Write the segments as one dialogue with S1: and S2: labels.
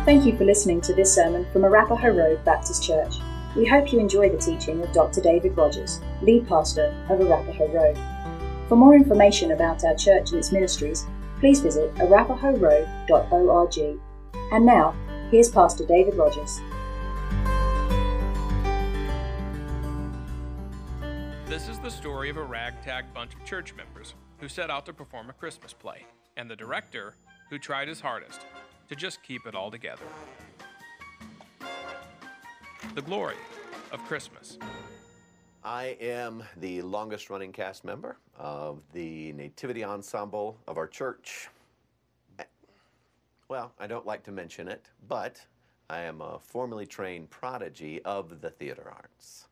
S1: Thank you for listening to this sermon from Arapahoe Road Baptist Church. We hope you enjoy the teaching of Dr. David Rogers, lead pastor of Arapahoe Road. For more information about our church and its ministries, please visit arapahoeroad.org. And now, here's Pastor David Rogers.
S2: This is the story of a ragtag bunch of church members who set out to perform a Christmas play, and the director who tried his hardest to just keep it all together. The glory of Christmas.
S3: I am the longest running cast member of the Nativity Ensemble of our church. Well, I don't like to mention it, but I am a formally trained prodigy of the theater arts.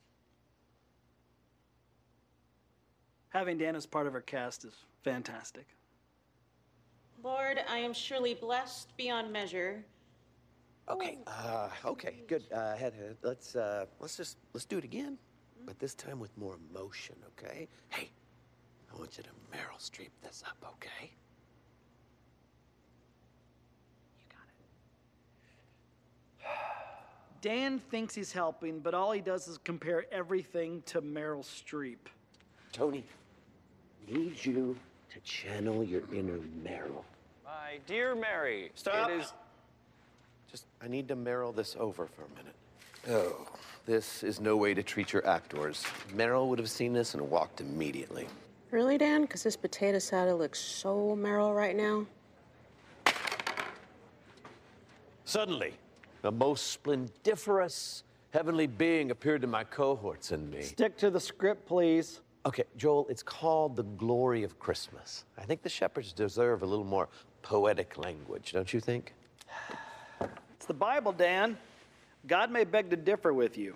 S4: Having Dan as part of our cast is fantastic.
S5: Lord, I am surely blessed beyond measure.
S6: Okay, good. Let's do it again, but this time with more emotion, okay? Hey, I want you to Meryl Streep this up, okay? You got it.
S4: Dan thinks he's helping, but all he does is compare everything to Meryl Streep.
S6: Tony, need you to channel your inner Meryl.
S3: My dear Mary,
S6: Stop.
S3: I need to Meryl this over for a minute. Oh, this is no way to treat your actors. Meryl would have seen this and walked immediately.
S7: Really, Dan? Because this potato salad looks so Meryl right now.
S6: Suddenly, a most splendiferous heavenly being appeared to my cohorts and me.
S4: Stick to the script, please.
S6: Okay, Joel, it's called The Glory of Christmas. I think the shepherds deserve a little more poetic language, don't you think?
S4: It's the Bible, Dan. God may beg to differ with you.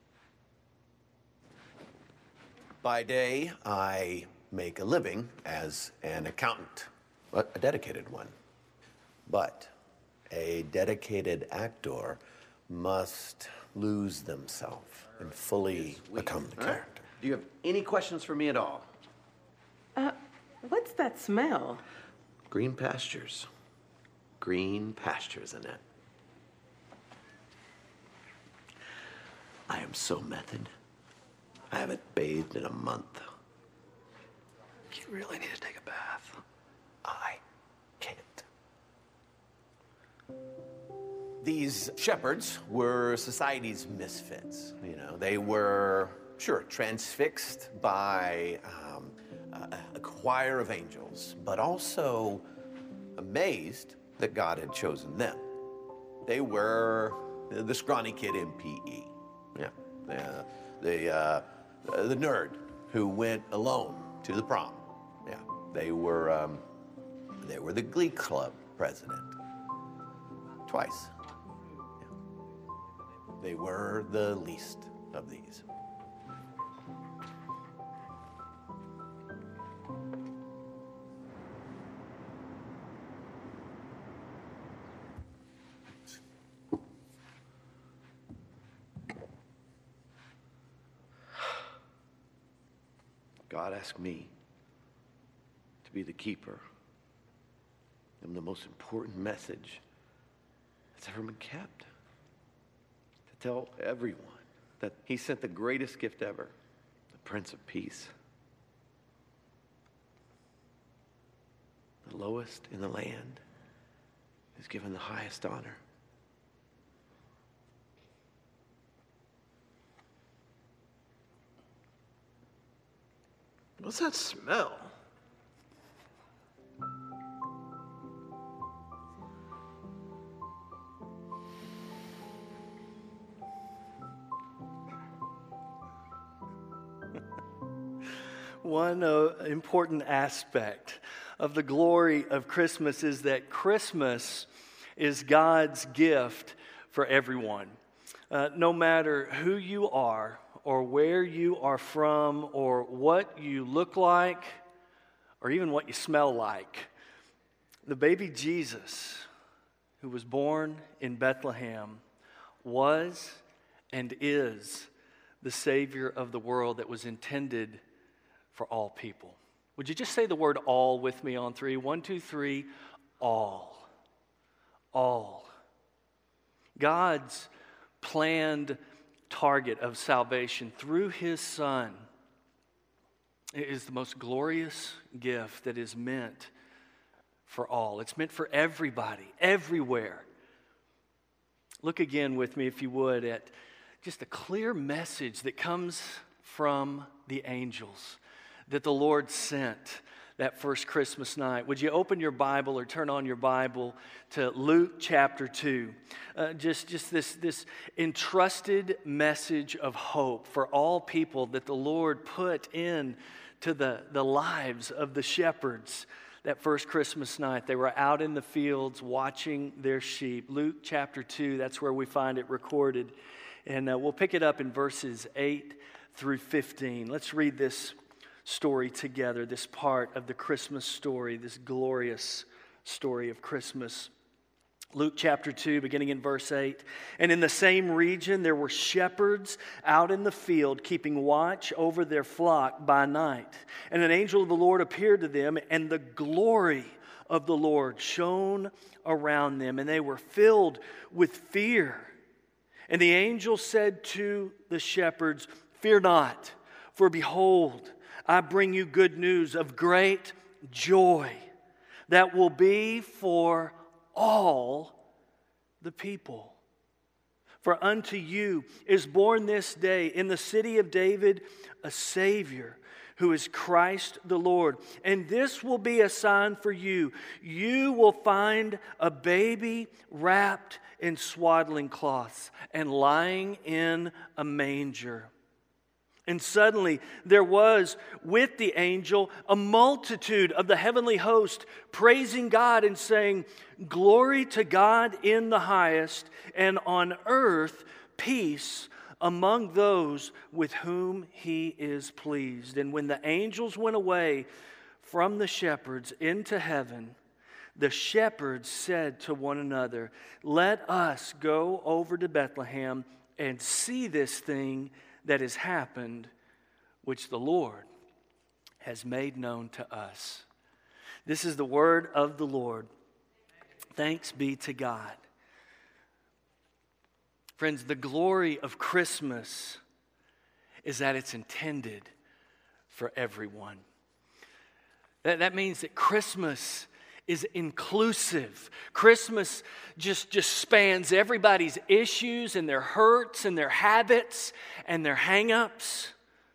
S3: By day, I make a living as an accountant, a dedicated one. But a dedicated actor must lose themselves and fully become the character.
S6: Do you have any questions for me at all?
S7: What's that smell?
S3: Green pastures. Green pastures, Annette. I am so method. I haven't bathed in a month.
S4: You really need to take a bath.
S3: I can't. These shepherds were society's misfits. You know, they were, sure, transfixed by a choir of angels, but also amazed that God had chosen them. They were the scrawny kid in PE. Yeah, the nerd who went alone to the prom. Yeah, they were the Glee Club president. Twice. Yeah. They were the least of these.
S6: God asked me to be the keeper of the most important message that's ever been kept. To tell everyone that he sent the greatest gift ever, the Prince of Peace. The lowest in the land is given the highest honor.
S4: What's that smell? One important aspect of the glory of Christmas is that Christmas is God's gift for everyone. No matter who you are, or where you are from, or what you look like, or even what you smell like. The baby Jesus, who was born in Bethlehem, was and is the Savior of the world that was intended for all people. Would you just say the word all with me on three? 1, 2, 3, all. All. God's planned target of salvation through His Son is the most glorious gift that is meant for all. It's meant for everybody, everywhere. Look again with me, if you would, at just a clear message that comes from the angels that the Lord sent that first Christmas night. Would you open your Bible or turn on your Bible to Luke chapter 2? Just this entrusted message of hope for all people that the Lord put in to the lives of the shepherds that first Christmas night. They were out in the fields watching their sheep. Luke chapter 2, that's where we find it recorded. And we'll pick it up in verses 8 through 15. Let's read this story together, this part of the Christmas story, this glorious story of Christmas. Luke chapter 2, beginning in verse 8. And in the same region there were shepherds out in the field, keeping watch over their flock by night. And an angel of the Lord appeared to them, and the glory of the Lord shone around them, and they were filled with fear. And the angel said to the shepherds, "Fear not, for behold, I bring you good news of great joy that will be for all the people. For unto you is born this day in the city of David a Savior, who is Christ the Lord. And this will be a sign for you. You will find a baby wrapped in swaddling cloths and lying in a manger." And suddenly there was with the angel a multitude of the heavenly host praising God and saying, "Glory to God in the highest, and on earth peace among those with whom He is pleased." And when the angels went away from the shepherds into heaven, the shepherds said to one another, "Let us go over to Bethlehem and see this thing that has happened, which the Lord has made known to us." This is the word of the Lord. Thanks be to God. Friends, the glory of Christmas is that it's intended for everyone. That means that Christmas is inclusive. Christmas just spans everybody's issues and their hurts and their habits and their hang-ups.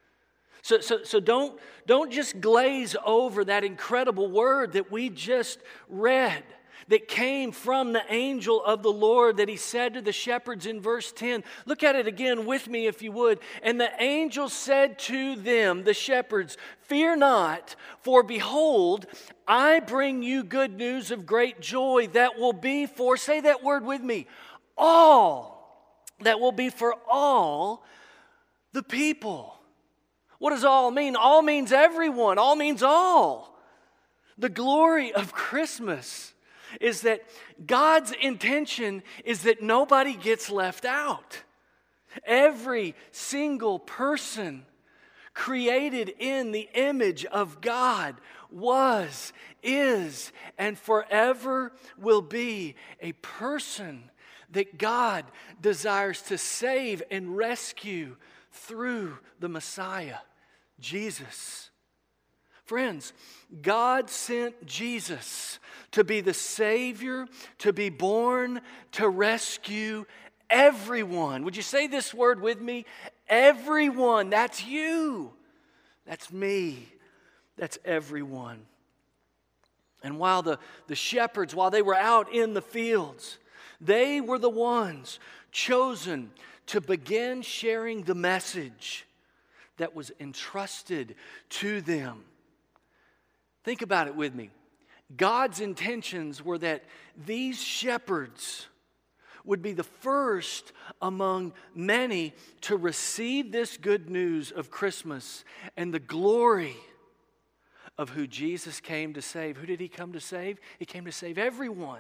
S4: So don't just glaze over that incredible word that we just read, that came from the angel of the Lord, that He said to the shepherds in verse 10. Look at it again with me, if you would. And the angel said to them, the shepherds, "Fear not, for behold, I bring you good news of great joy that will be for," say that word with me, "all," that will be for all the people. What does all mean? All means everyone. All means all. The glory of Christmas is that God's intention is that nobody gets left out. Every single person created in the image of God was, is, and forever will be a person that God desires to save and rescue through the Messiah, Jesus. Friends, God sent Jesus to be the Savior, to be born, to rescue everyone. Would you say this word with me? Everyone. That's you. That's me. That's everyone. And while the shepherds, while they were out in the fields, they were the ones chosen to begin sharing the message that was entrusted to them. Think about it with me. God's intentions were that these shepherds would be the first among many to receive this good news of Christmas and the glory of who Jesus came to save. Who did He come to save? He came to save everyone.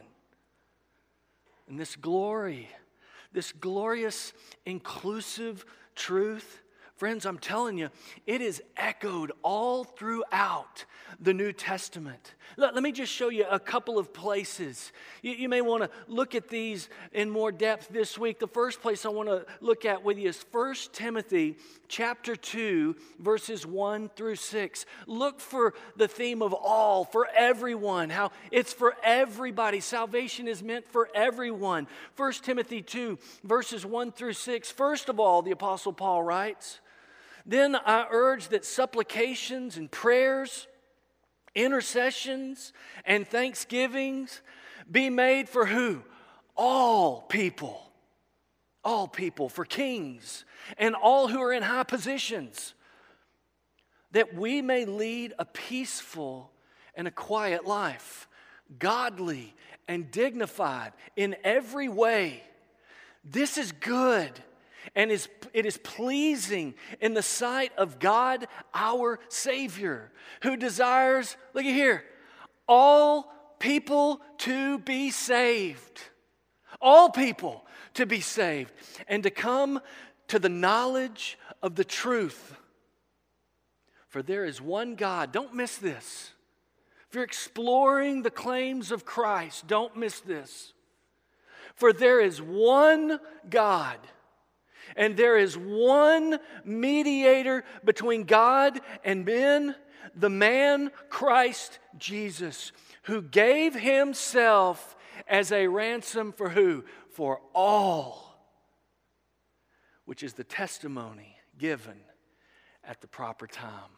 S4: And this glory, this glorious, inclusive truth, Friends, I'm telling you, it is echoed all throughout the New Testament. Let me just show you a couple of places. You may want to look at these in more depth this week. The first place I want to look at with you is 1 Timothy chapter 2, verses 1 through 6. Look for the theme of all, for everyone, how it's for everybody. Salvation is meant for everyone. 1 Timothy 2, verses 1 through 6. First of all, the Apostle Paul writes, "Then I urge that supplications and prayers, intercessions and thanksgivings be made for who? All people. All people, for kings and all who are in high positions, that we may lead a peaceful and a quiet life, godly and dignified in every way. This is good. And it is pleasing in the sight of God, our Savior, who desires, look at here, all people to be saved. All people to be saved and to come to the knowledge of the truth. For there is one God." Don't miss this. If you're exploring the claims of Christ, don't miss this. "For there is one God, and there is one mediator between God and men, the man Christ Jesus, who gave himself as a ransom for who? For all, which is the testimony given at the proper time."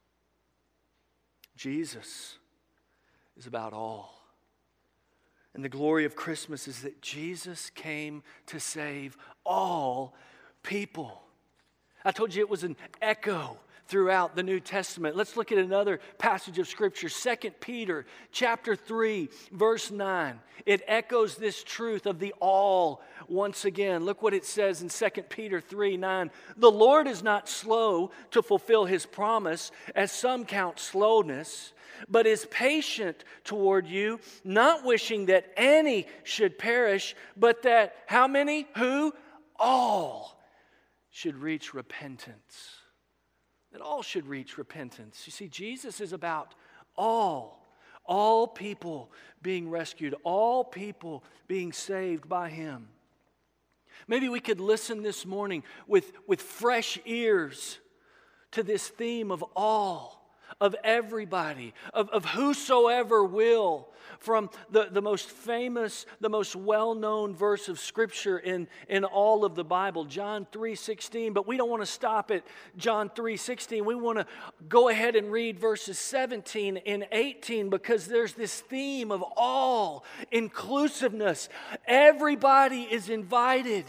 S4: Jesus is about all. And the glory of Christmas is that Jesus came to save all people. I told you it was an echo throughout the New Testament. Let's look at another passage of Scripture, 2 Peter chapter 3, verse 9. It echoes this truth of the all once again. Look what it says in 2 Peter 3, 9. "The Lord is not slow to fulfill His promise, as some count slowness, but is patient toward you, not wishing that any should perish, but that," how many? Who? All should reach repentance. That all should reach repentance. You see, Jesus is about all people being rescued, all people being saved by Him. Maybe we could listen this morning with fresh ears to this theme of all, of everybody, of whosoever will, from the most famous, the most well-known verse of Scripture in all of the Bible, John 3:16. But we don't want to stop at John 3:16. We want to go ahead and read verses 17 and 18, because there's this theme of all, inclusiveness. Everybody is invited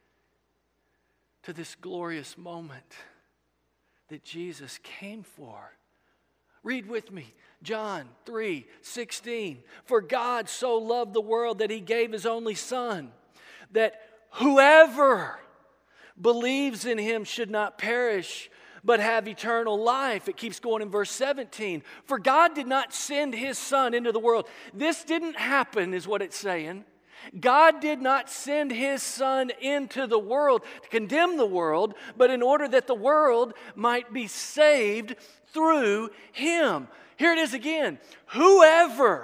S4: to this glorious moment that Jesus came for. Read with me, John 3:16. "For God so loved the world that He gave His only Son, that whoever believes in Him should not perish, but have eternal life." It keeps going in verse 17. "For God did not send His Son into the world." This didn't happen, is what it's saying. God did not send His Son into the world to condemn the world, but in order that the world might be saved through Him. Here it is again. Whoever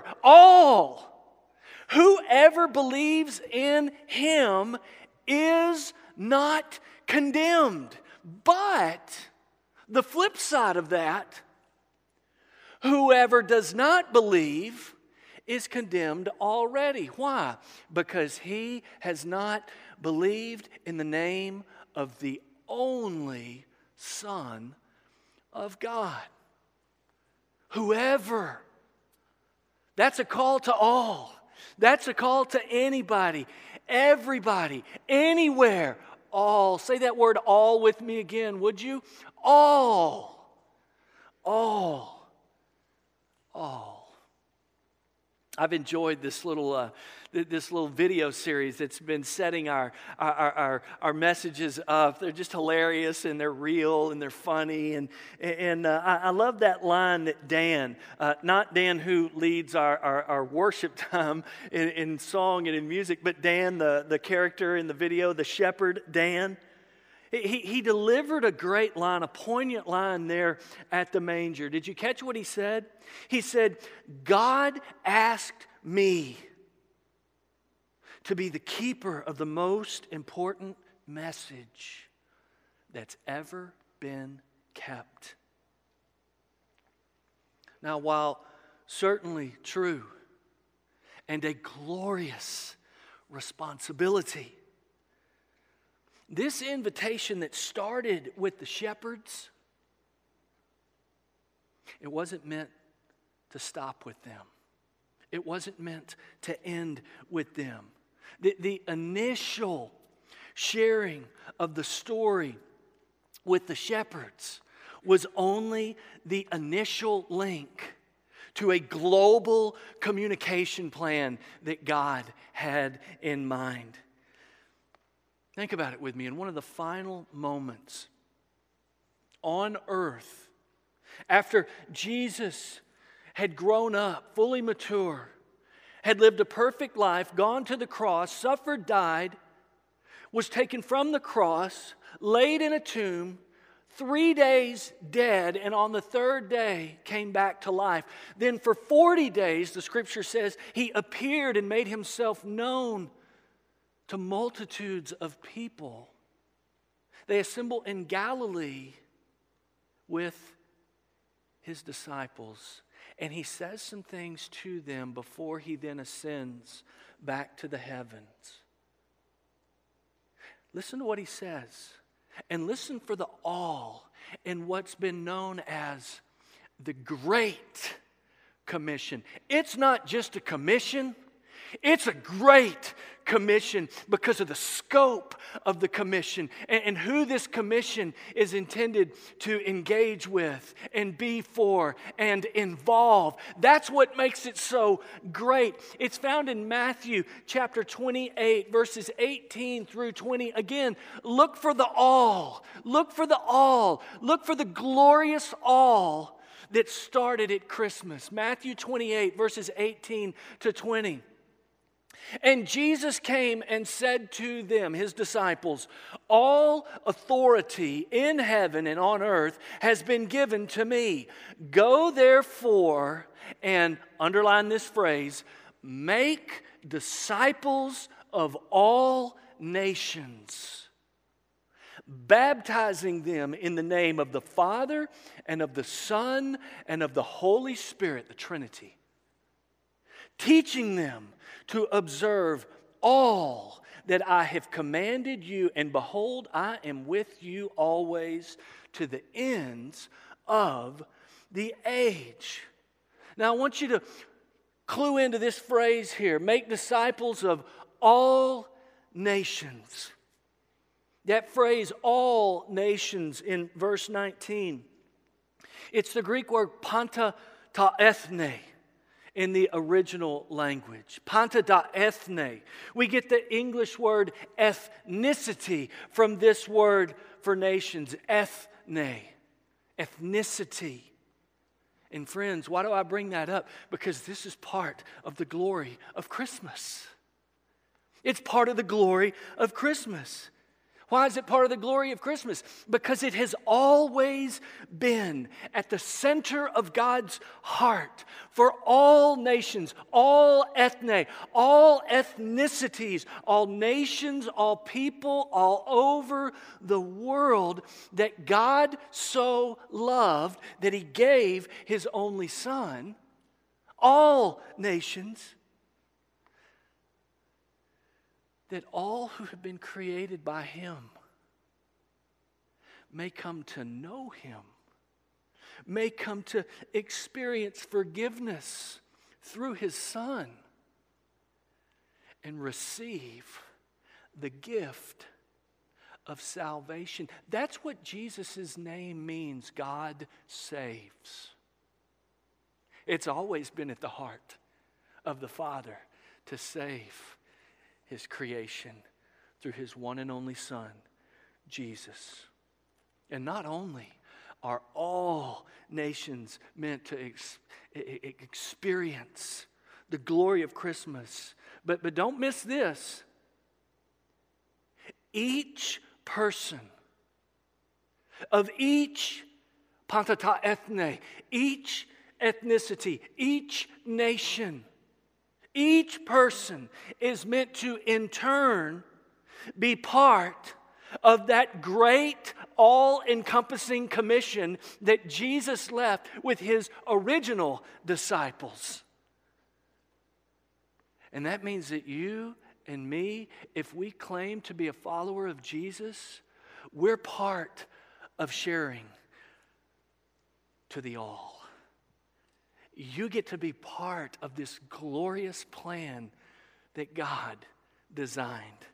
S4: believes in Him is not condemned. But the flip side of that, whoever does not believe is condemned already. Why? Because he has not believed in the name of the only Son of God. Whoever. That's a call to all. That's a call to anybody, everybody, anywhere. All. Say that word all with me again, would you? All. All. All. I've enjoyed this little video series that's been setting our messages up. They're just hilarious, and they're real, and they're funny, and I love that line that Dan, not Dan who leads our worship time in song and in music, but Dan, the character in the video, the shepherd Dan. He delivered a great line, a poignant line there at the manger. Did you catch what he said? He said, God asked me to be the keeper of the most important message that's ever been kept. Now, while certainly true and a glorious responsibility, this invitation that started with the shepherds, it wasn't meant to stop with them. It wasn't meant to end with them. The initial sharing of the story with the shepherds was only the initial link to a global communication plan that God had in mind. Think about it with me. In one of the final moments on earth, after Jesus had grown up, fully mature, had lived a perfect life, gone to the cross, suffered, died, was taken from the cross, laid in a tomb, 3 days dead, and on the third day came back to life. Then for 40 days, the scripture says, he appeared and made himself known to multitudes of people. They assemble in Galilee with his disciples. And he says some things to them before he then ascends back to the heavens. Listen to what he says. And listen for the awe in what's been known as the Great Commission. It's not just a commission. It's a great commission because of the scope of the commission and who this commission is intended to engage with and be for and involve. That's what makes it so great. It's found in Matthew chapter 28, verses 18 through 20. Again, look for the all. Look for the all. Look for the glorious all that started at Christmas. Matthew 28, verses 18 to 20. And Jesus came and said to them, his disciples, all authority in heaven and on earth has been given to me. Go therefore, and underline this phrase, make disciples of all nations, baptizing them in the name of the Father and of the Son and of the Holy Spirit, the Trinity, teaching them to observe all that I have commanded you, and behold, I am with you always to the ends of the age. Now I want you to clue into this phrase here, make disciples of all nations. That phrase, all nations, in verse 19, it's the Greek word panta ta ethne. In the original language, panta da ethne. We get the English word ethnicity from this word for nations, ethne, ethnicity. And friends, why do I bring that up? Because this is part of the glory of Christmas. It's part of the glory of Christmas. Why is it part of the glory of Christmas? Because it has always been at the center of God's heart for all nations, all ethne, all ethnicities, all nations, all people, all over the world, that God so loved that He gave His only Son, all nations, that all who have been created by Him may come to know Him, may come to experience forgiveness through His Son, and receive the gift of salvation. That's what Jesus' name means, God saves. It's always been at the heart of the Father to save His creation through His one and only Son, Jesus. And not only are all nations meant to experience the glory of Christmas, but don't miss this. Each person of each pantata ethne, each ethnicity, each nation, each person is meant to in turn be part of that great all-encompassing commission that Jesus left with his original disciples. And that means that you and me, if we claim to be a follower of Jesus, we're part of sharing to the all. You get to be part of this glorious plan that God designed,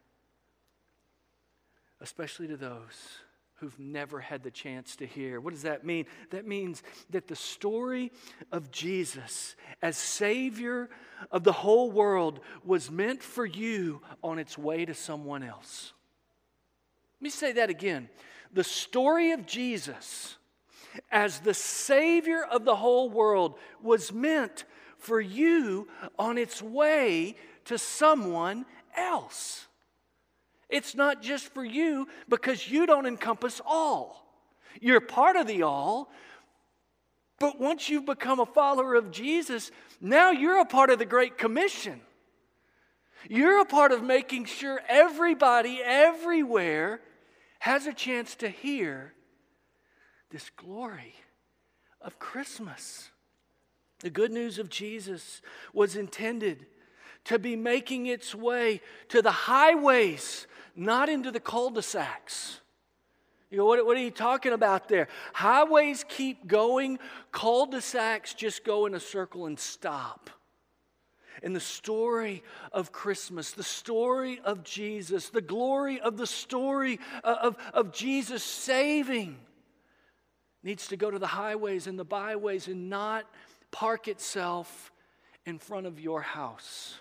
S4: especially to those who've never had the chance to hear. What does that mean? That means that the story of Jesus as Savior of the whole world was meant for you on its way to someone else. Let me say that again. The story of Jesus as the Savior of the whole world was meant for you on its way to someone else. It's not just for you because you don't encompass all. You're part of the all, but once you've become a follower of Jesus, now you're a part of the Great Commission. You're a part of making sure everybody, everywhere, has a chance to hear this glory of Christmas. The good news of Jesus was intended to be making its way to the highways, not into the cul-de-sacs. You know, what are you talking about there? Highways keep going, cul-de-sacs just go in a circle and stop. And the story of Christmas, the story of Jesus, the glory of the story of Jesus saving needs to go to the highways and the byways and not park itself in front of your house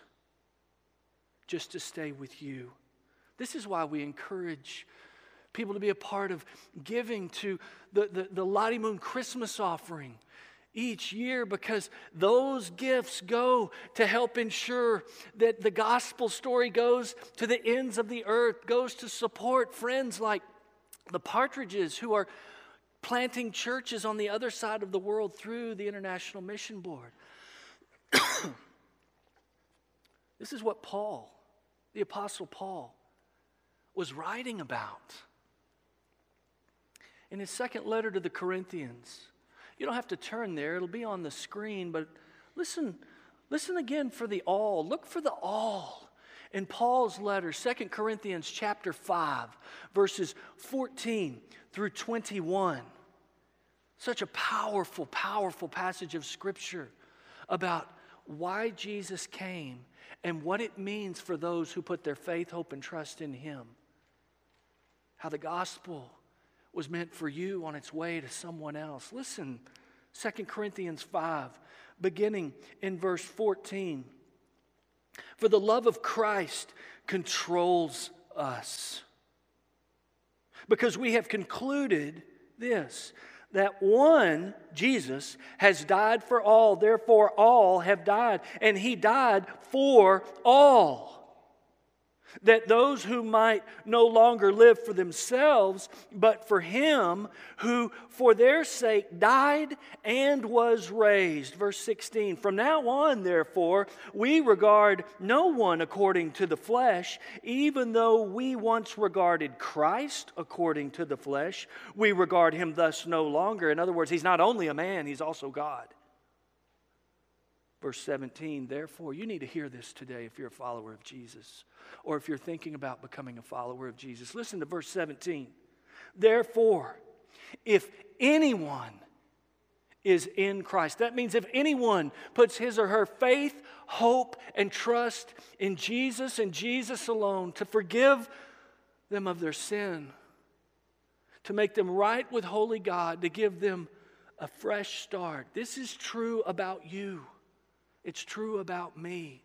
S4: just to stay with you. This is why we encourage people to be a part of giving to the Lottie Moon Christmas offering each year, because those gifts go to help ensure that the gospel story goes to the ends of the earth, goes to support friends like the Partridges who are planting churches on the other side of the world through the International Mission Board. This is what Paul, the Apostle Paul, was writing about in his second letter to the Corinthians. You don't have to turn there, it'll be on the screen, but listen again for the all. Look for the all in Paul's letter, 2 Corinthians chapter 5, verses 14 through 21. Such a powerful, powerful passage of Scripture about why Jesus came and what it means for those who put their faith, hope, and trust in Him. How the gospel was meant for you on its way to someone else. Listen, 2 Corinthians 5, beginning in verse 14. For the love of Christ controls us, because we have concluded this, that one, Jesus, has died for all, therefore all have died, and He died for all, that those who might no longer live for themselves, but for Him who for their sake died and was raised. Verse 16, from now on, therefore, we regard no one according to the flesh, even though we once regarded Christ according to the flesh, we regard Him thus no longer. In other words, He's not only a man, He's also God. Verse 17, therefore, you need to hear this today if you're a follower of Jesus, or if you're thinking about becoming a follower of Jesus. Listen to verse 17. Therefore, if anyone is in Christ, that means if anyone puts his or her faith, hope, and trust in Jesus and Jesus alone to forgive them of their sin, to make them right with holy God, to give them a fresh start. This is true about you. It's true about me.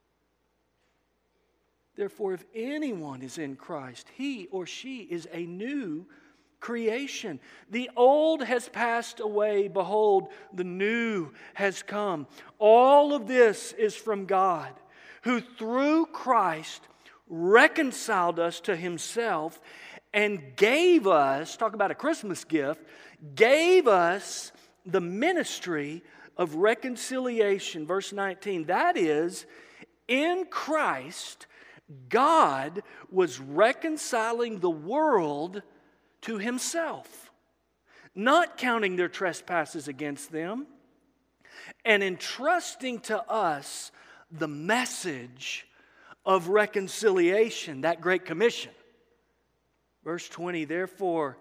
S4: Therefore, if anyone is in Christ, he or she is a new creation. The old has passed away. Behold, the new has come. All of this is from God, who through Christ reconciled us to Himself and gave us, talk about a Christmas gift, gave us the ministry of reconciliation. Verse 19, that is, in Christ, God was reconciling the world to himself, not counting their trespasses against them, and entrusting to us the message of reconciliation, that great commission. Verse 20, therefore,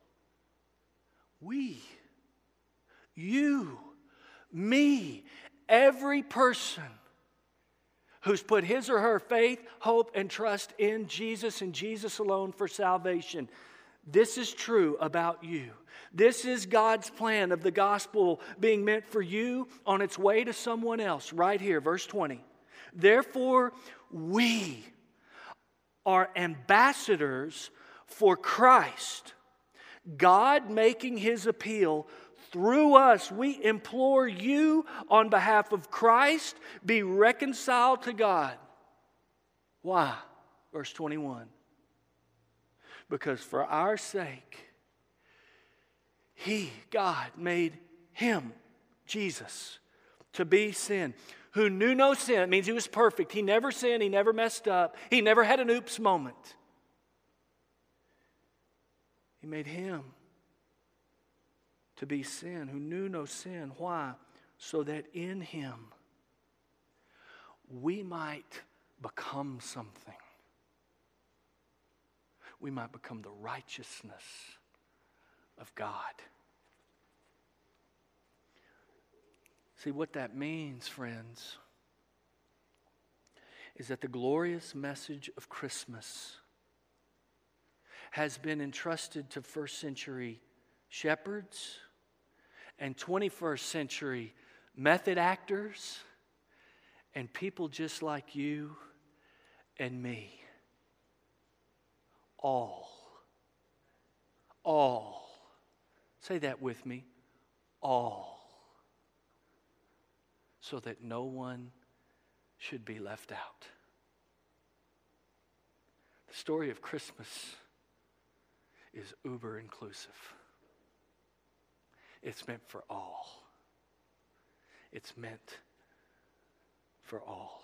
S4: we, you, me, every person who's put his or her faith, hope, and trust in Jesus and Jesus alone for salvation. This is true about you. This is God's plan of the gospel being meant for you on its way to someone else. Right here, verse 20. Therefore, we are ambassadors for Christ. God making his appeal through us. We implore you on behalf of Christ, be reconciled to God. Why? Verse 21. Because for our sake, he, God, made him, Jesus, to be sin, who knew no sin. It means he was perfect. He never sinned. He never messed up. He never had an oops moment. He made him to be sin, who knew no sin. Why? So that in him we might become something. We might become the righteousness of God. See, what that means, friends, is that the glorious message of Christmas has been entrusted to first century shepherds and 21st century method actors and people just like you and me. All. Say that with me. All. So that no one should be left out. The story of Christmas is uber inclusive. It's meant for all. It's meant for all.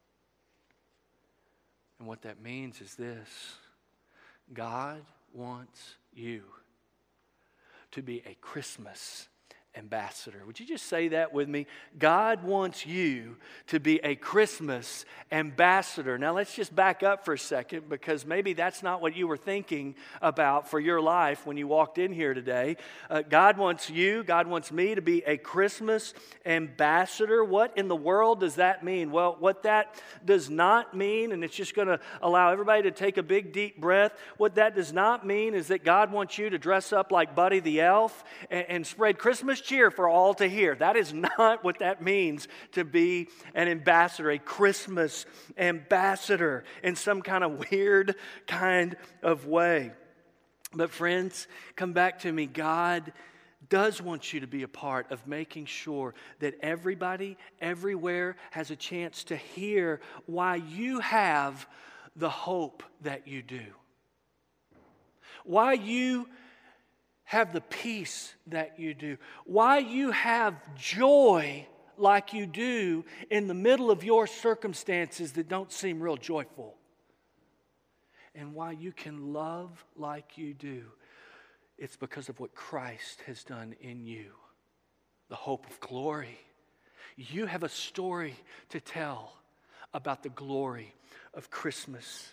S4: And what that means is this: God wants you to be a Christmas ambassador. Would you just say that with me? God wants you to be a Christmas ambassador. Now let's just back up for a second, because maybe that's not what you were thinking about for your life when you walked in here today. God wants you, God wants me to be a Christmas ambassador. What in the world does that mean? Well, what that does not mean, and it's just going to allow everybody to take a big deep breath, what that does not mean is that God wants you to dress up like Buddy the Elf and spread Christmas cheer for all to hear. That is not what that means to be an ambassador, a Christmas ambassador in some kind of weird kind of way. But friends, come back to me. God does want you to be a part of making sure that everybody, everywhere has a chance to hear why you have the hope that you do. Why you have the peace that you do. Why you have joy like you do in the middle of your circumstances that don't seem real joyful. And why you can love like you do. It's because of what Christ has done in you. The hope of glory. You have a story to tell about the glory of Christmas.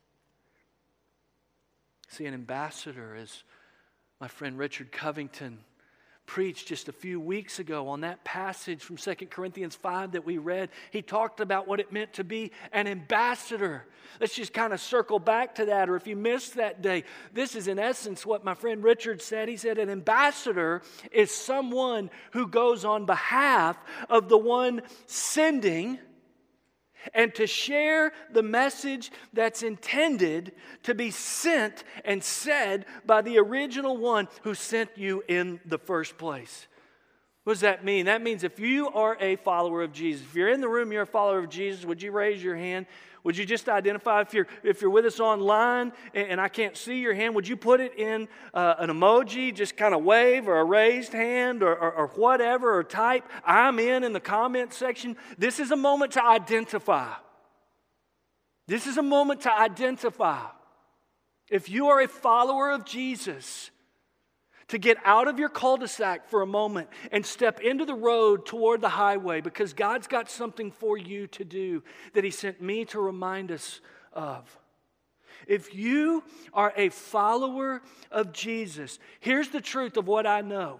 S4: See, an ambassador, as my friend Richard Covington preached just a few weeks ago on that passage from 2 Corinthians 5 that we read. He talked about what it meant to be an ambassador. Let's just kind of circle back to that, or if you missed that day, this is in essence what my friend Richard said. He said an ambassador is someone who goes on behalf of the one sending and to share the message that's intended to be sent and said by the original one who sent you in the first place. What does that mean? That means if you are a follower of Jesus, if you're in the room, you're a follower of Jesus, would you raise your hand? Would you just identify if you're with us online and I can't see your hand, would you put it in an emoji, just kind of wave or a raised hand or whatever, or type I'm in the comment section? This is a moment to identify. This is a moment to identify. If you are a follower of Jesus, to get out of your cul-de-sac for a moment and step into the road toward the highway, because God's got something for you to do that He sent me to remind us of. If you are a follower of Jesus, here's the truth of what I know.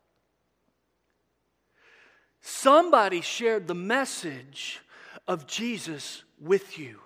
S4: Somebody shared the message of Jesus with you.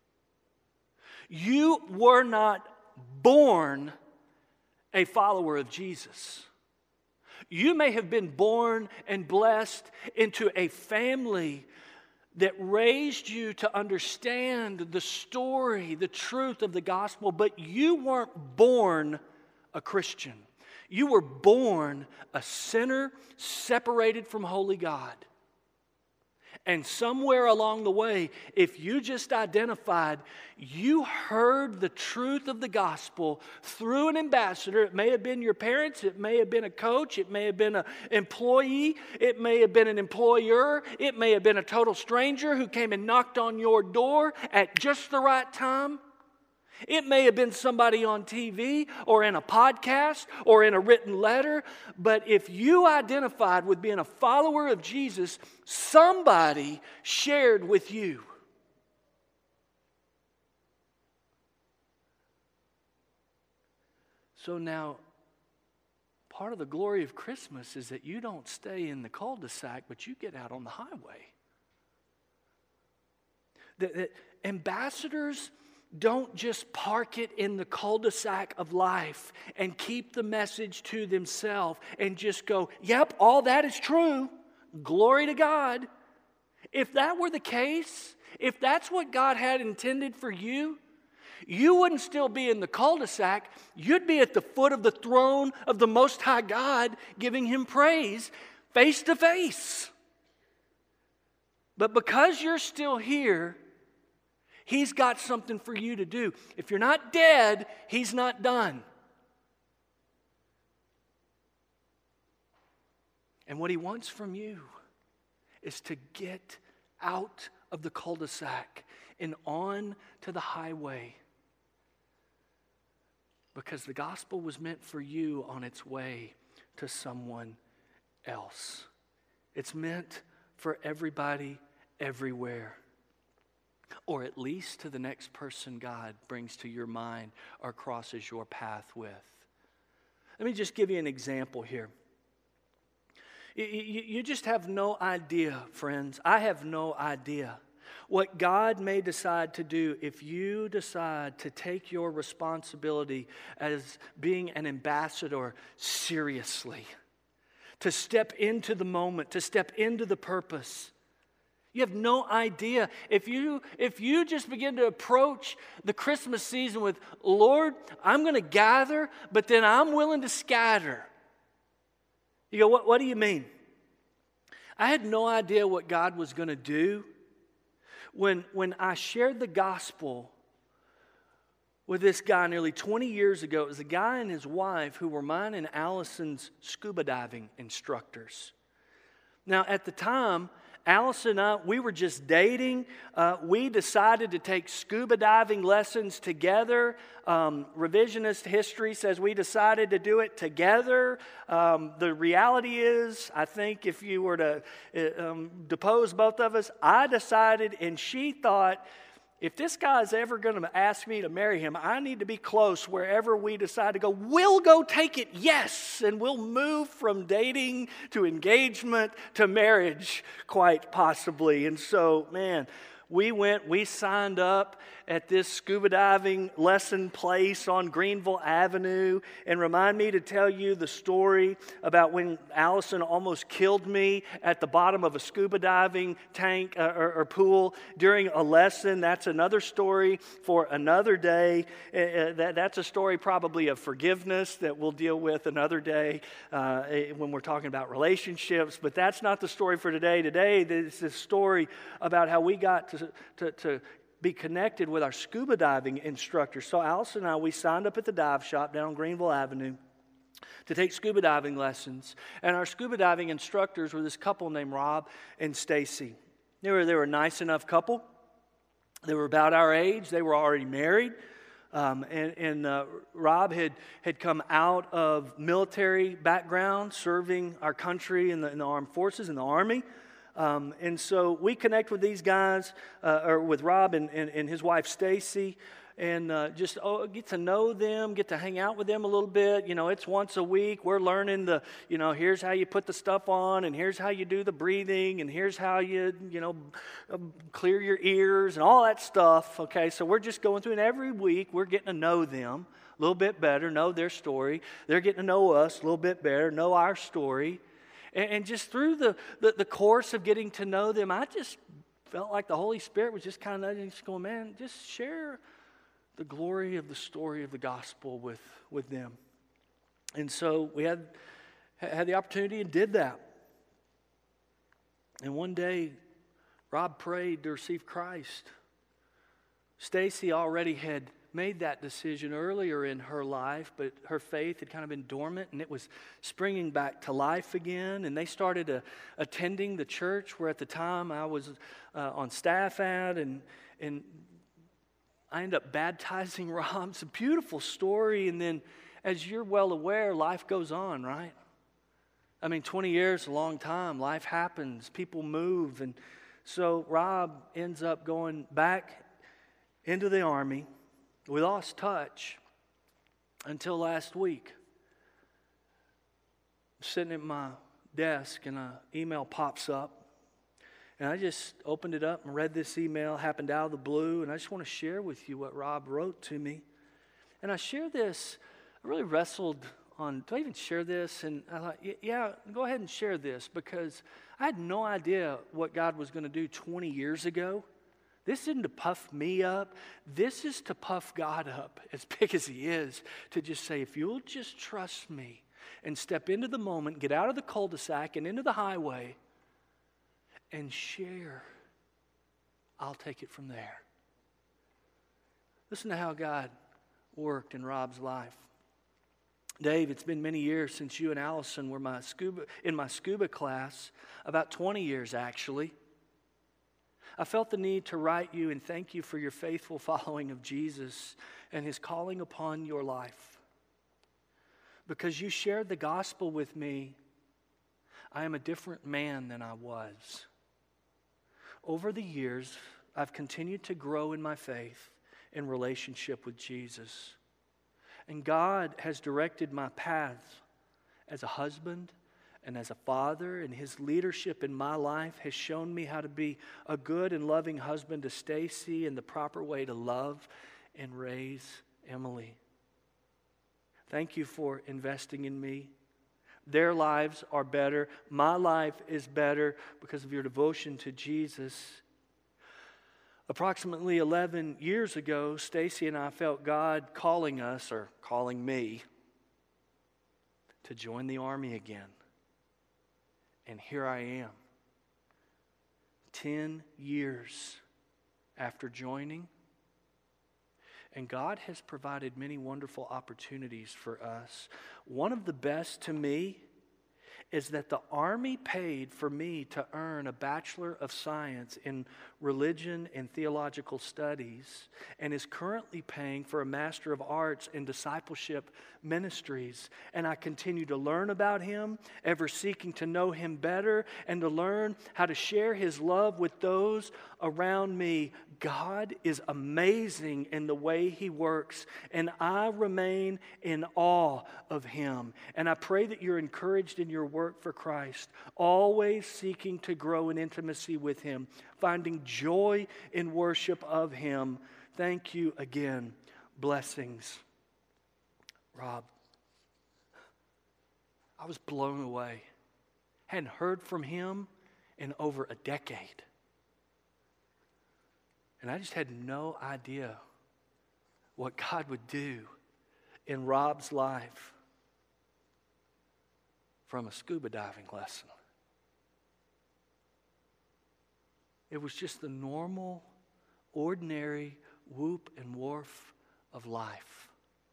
S4: You were not born a follower of Jesus. You may have been born and blessed into a family that raised you to understand the story, the truth of the gospel, but you weren't born a Christian. You were born a sinner separated from holy God. And somewhere along the way, if you just identified, you heard the truth of the gospel through an ambassador. It may have been your parents, it may have been a coach, it may have been an employee, it may have been an employer, it may have been a total stranger who came and knocked on your door at just the right time. It may have been somebody on TV or in a podcast or in a written letter, but if you identified with being a follower of Jesus, somebody shared with you. So now, part of the glory of Christmas is that you don't stay in the cul-de-sac, but you get out on the highway. That ambassadors don't just park it in the cul-de-sac of life and keep the message to themselves and just go, yep, all that is true. Glory to God. If that were the case, if that's what God had intended for you, you wouldn't still be in the cul-de-sac. You'd be at the foot of the throne of the Most High God, giving Him praise face to face. But because you're still here, He's got something for you to do. If you're not dead, He's not done. And what He wants from you is to get out of the cul-de-sac and on to the highway. Because the gospel was meant for you on its way to someone else. It's meant for everybody, everywhere. Or at least to the next person God brings to your mind or crosses your path with. Let me just give you an example here. You just have no idea, friends. I have no idea what God may decide to do if you decide to take your responsibility as being an ambassador seriously. To step into the moment, to step into the purpose. You have no idea. If you just begin to approach the Christmas season with, Lord, I'm going to gather, but then I'm willing to scatter. You go, what do you mean? I had no idea what God was going to do when I shared the gospel with this guy nearly 20 years ago. It was a guy and his wife who were mine and Allison's scuba diving instructors. Now, at the time, Allison and I, we were just dating. We decided to take scuba diving lessons together. Revisionist history says we decided to do it together. The reality is, I think if you were to depose both of us, I decided and she thought, if this guy is ever going to ask me to marry him, I need to be close wherever we decide to go. We'll go take it, yes, and we'll move from dating to engagement to marriage, quite possibly. And so, man, We signed up at this scuba diving lesson place on Greenville Avenue. And remind me to tell you the story about when Allison almost killed me at the bottom of a scuba diving tank or pool during a lesson. That's another story for another day. That's a story probably of forgiveness that we'll deal with another day when we're talking about relationships. But that's not the story for today. Today, this is a story about how we got to be connected with our scuba diving instructor. So Allison and I, we signed up at the dive shop down on Greenville Avenue to take scuba diving lessons. And our scuba diving instructors were this couple named Rob and Stacy. They were a nice enough couple. They were about our age. They were already married. Rob had come out of military background, serving our country in the armed forces, in the Army. And so we connect with these guys, or with Rob and his wife Stacy, and just get to know them, get to hang out with them a little bit. You know, it's once a week. We're learning here's how you put the stuff on, and here's how you do the breathing, and here's how you clear your ears and all that stuff. Okay, so we're just going through, and every week we're getting to know them a little bit better, know their story. They're getting to know us a little bit better, know our story. And just through the course of getting to know them, I just felt like the Holy Spirit was just kind of nudging, just going, man, just share the glory of the story of the gospel with them. And so we had the opportunity and did that. And one day, Rob prayed to receive Christ. Stacy already had made that decision earlier in her life, but her faith had kind of been dormant, and it was springing back to life again. And they started attending the church where at the time I was on staff at, and I ended up baptizing Rob. It's a beautiful story. And then, as you're well aware, life goes on, right? I mean, 20 years is a long time. Life happens. People move. And so Rob ends up going back into the Army. We lost touch until last week. I'm sitting at my desk and an email pops up. And I just opened it up and read this email, happened out of the blue, and I just want to share with you what Rob wrote to me. And I share this, I really wrestled on, do I even share this? And I thought, yeah, go ahead and share this, because I had no idea what God was going to do 20 years ago. This isn't to puff me up. This is to puff God up, as big as He is, to just say, if you'll just trust me and step into the moment, get out of the cul-de-sac and into the highway and share, I'll take it from there. Listen to how God worked in Rob's life. Dave, it's been many years since you and Allison were in my scuba class, about 20 years actually. I felt the need to write you and thank you for your faithful following of Jesus and His calling upon your life. Because you shared the gospel with me, I am a different man than I was. Over the years, I've continued to grow in my faith and relationship with Jesus. And God has directed my paths as a husband and as a father, and His leadership in my life has shown me how to be a good and loving husband to Stacy and the proper way to love and raise Emily. Thank you for investing in me. Their lives are better. My life is better because of your devotion to Jesus. Approximately 11 years ago, Stacy and I felt God calling us, or calling me, to join the Army again. And here I am, 10 years after joining. And God has provided many wonderful opportunities for us. One of the best to me is that the Army paid for me to earn a Bachelor of Science in Religion and Theological Studies, and is currently paying for a Master of Arts in Discipleship Ministries. And I continue to learn about Him, ever seeking to know Him better and to learn how to share His love with those around me. God is amazing in the way He works, and I remain in awe of Him. And I pray that you're encouraged in your work for Christ, always seeking to grow in intimacy with Him, finding joy in worship of Him. Thank you again. Blessings. Rob, I was blown away. Hadn't heard from him in over a decade. And I just had no idea what God would do in Rob's life from a scuba diving lesson. It was just the normal, ordinary whoop and wharf of life.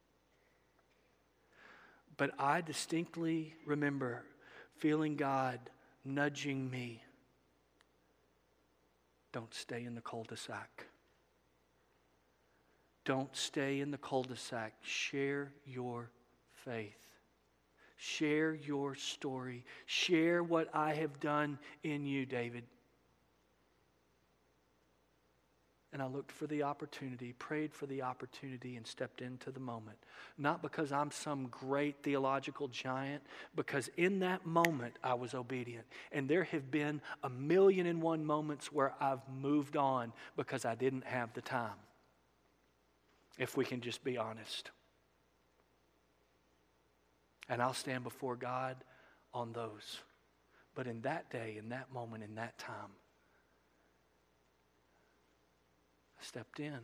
S4: But I distinctly remember feeling God nudging me. Don't stay in the cul-de-sac. Don't stay in the cul-de-sac. Share your faith. Share your story. Share what I have done in you, David. And I looked for the opportunity, prayed for the opportunity, and stepped into the moment. Not because I'm some great theological giant, because in that moment I was obedient. And there have been 1,000,001 moments where I've moved on because I didn't have the time. If we can just be honest. And I'll stand before God on those. But in that day, in that moment, in that time, I stepped in.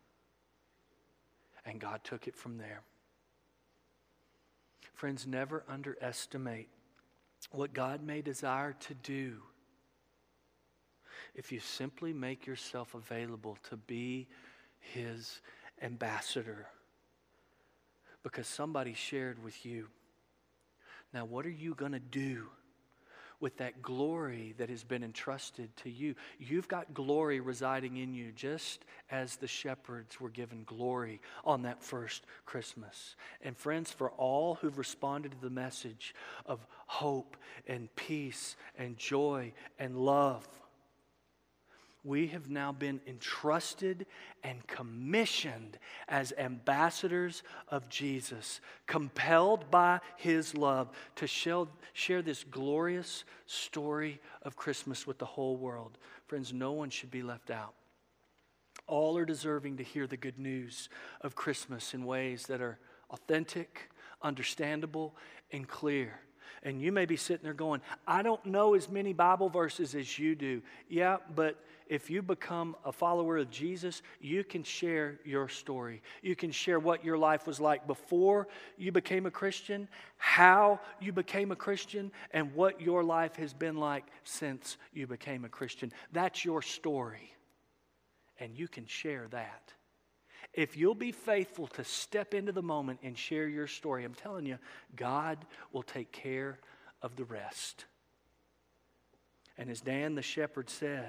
S4: And God took it from there. Friends, never underestimate what God may desire to do if you simply make yourself available to be His ambassador. Because somebody shared with you. Now, what are you going to do with that glory that has been entrusted to you? You've got glory residing in you, just as the shepherds were given glory on that first Christmas. And friends, for all who've responded to the message of hope and peace and joy and love, we have now been entrusted and commissioned as ambassadors of Jesus, compelled by His love to share this glorious story of Christmas with the whole world. Friends, no one should be left out. All are deserving to hear the good news of Christmas in ways that are authentic, understandable, and clear. And you may be sitting there going, I don't know as many Bible verses as you do. Yeah, but if you become a follower of Jesus, you can share your story. You can share what your life was like before you became a Christian, how you became a Christian, and what your life has been like since you became a Christian. That's your story. And you can share that. If you'll be faithful to step into the moment and share your story, I'm telling you, God will take care of the rest. And as Dan the shepherd said,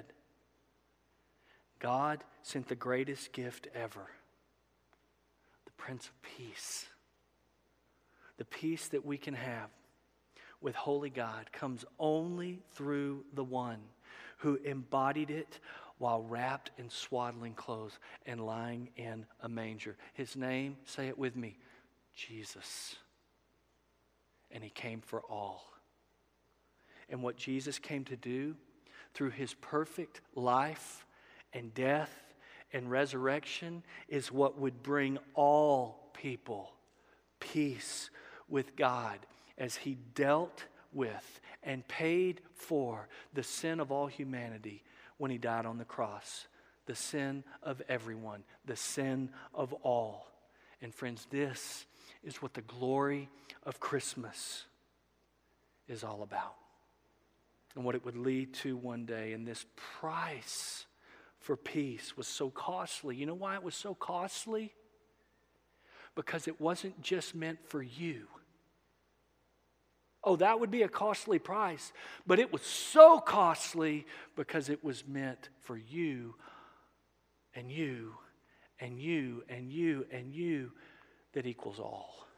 S4: God sent the greatest gift ever, the Prince of Peace. The peace that we can have with holy God comes only through the one who embodied it while wrapped in swaddling clothes and lying in a manger. His name, say it with me, Jesus. And He came for all. And what Jesus came to do through His perfect life and death and resurrection is what would bring all people peace with God as He dealt with and paid for the sin of all humanity when He died on the cross. The sin of everyone, the sin of all. And friends, this is what the glory of Christmas is all about. And what it would lead to one day. And this price for peace was so costly. You know why it was so costly? Because it wasn't just meant for you. Oh, that would be a costly price. But it was so costly because it was meant for you and you and you and you and you that equals all.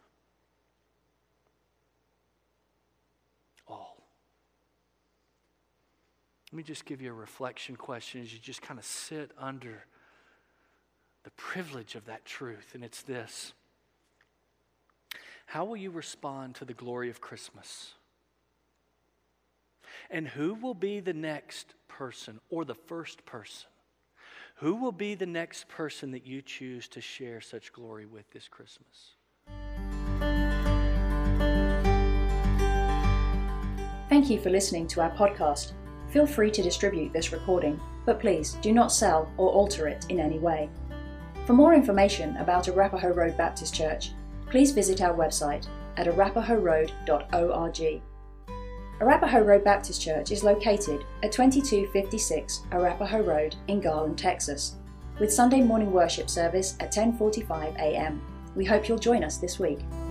S4: All. Let me just give you a reflection question as you just kind of sit under the privilege of that truth. And it's this. How will you respond to the glory of Christmas? And who will be the next person or the first person? Who will be the next person that you choose to share such glory with this Christmas?
S1: Thank you for listening to our podcast. Feel free to distribute this recording, but please do not sell or alter it in any way. For more information about Arapahoe Road Baptist Church, please visit our website at arapahoeroad.org. Arapahoe Road Baptist Church is located at 2256 Arapahoe Road in Garland, Texas, with Sunday morning worship service at 10:45 a.m. We hope you'll join us this week.